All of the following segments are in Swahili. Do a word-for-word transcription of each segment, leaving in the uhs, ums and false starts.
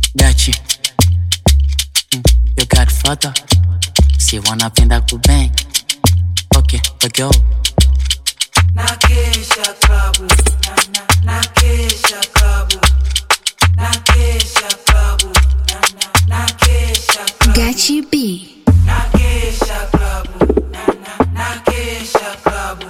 Gachi, mm, your godfather. Si wanapenda kubang. Okay, we go. Nakesha klabu, na na nakesha klabu, nakesha klabu, na na nakesha klabu. Gachi B. Nakesha klabu, na na nakesha klabu,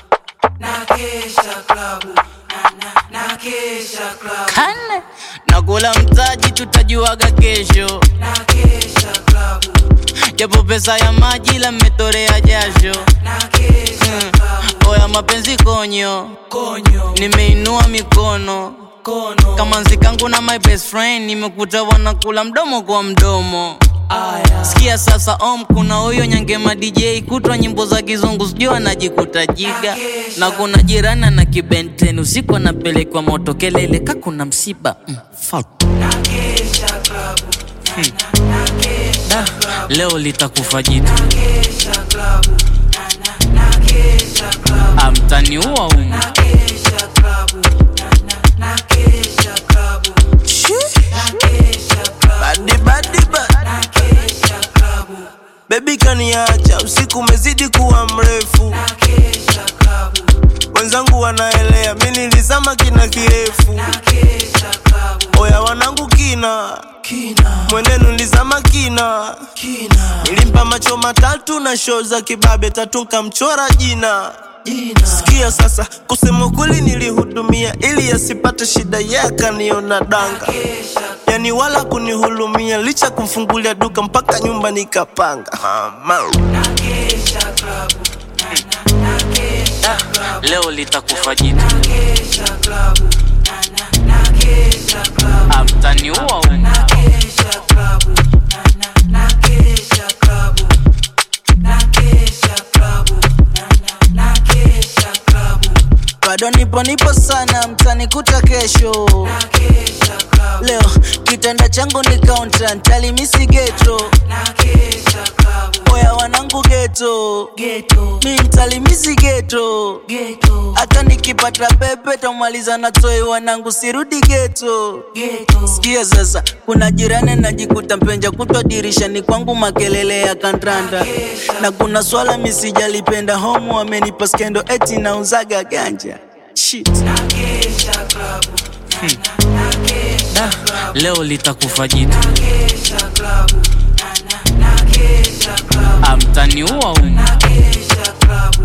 nakesha klabu, na na nakesha klabu. Kane nakula mtaji tutajuaga kesho. Nakesha klabu, japo pesa ya maji la mmetorea jasho. nakesha klabu, Oya mapenzi konyo, konyo, nimeinua mikono kono, kama nzikangu na my best friend. Nimekuta wanakula mdomo kwa mdomo. aya, Sikia sasa om, kuna huyo Nyangema D J kutwa nyimbo za kizungu sijua anajikuta jiga. Na kuna jirani na kibenten usiku anapelekwa moto kelele ka kuna msiba. mm, Fuck nakesha klabu, na na nakesha klabu, leo litakufa jitu. nakesha klabu, na na nakesha klabu, Amtaniua umu. nakesha klabu, na na nakesha klabu, nakesha klabu, Badi badi ba nakesha klabu, baby kaniacha, usiku umezidi kuwa mrefu. nakesha klabu, Wenzangu wanaelea, mimi nilizama kina kirefu. nakesha klabu, Oya wanangu kina, kina, mwenenu nilizama kina. kina, Nilimpa macho matatu na show za kibabe tatu kamchora jina. jina, Sikia sasa, kusema kweli nilihudumia ili asipate shida yaka niona danga. nakesha, Yani wala kunihulumia licha kumfungulia duka mpaka nyumba nikapanga. Mama nakesha klabu, na na nakesha klabu, Leo litakufa jitu. nakesha klabu, na na nakesha klabu, Amtaniua umu. nakesha klabu, na na nakesha klabu, nakesha klabu, na na nakesha klabu, Bado nipo nipo sana, mtanikuta kesho. nakesha klabu, Leo kitanda changu ni counter, ntalimisi ghetto. nakesha klabu, Oya wanangu ghetto, ghetto, mi ntalimisi ghetto. ghetto, Hata nikipata pepe tamaliza na toi wanangu sirudi ghetto. ghetto, Sikia sasa, kuna jirani najikuta mpenja kutwa dirishani kwangu makelele ya kandanda. Na kuna swala misijalipenda home wamenipa skendo eti nauzaga ganja. Shit. nakesha klabu, na na nakesha klabu, Leo litakufa jitu. nakesha klabu, na na nakesha klabu, Amtaniua umu. nakesha klabu,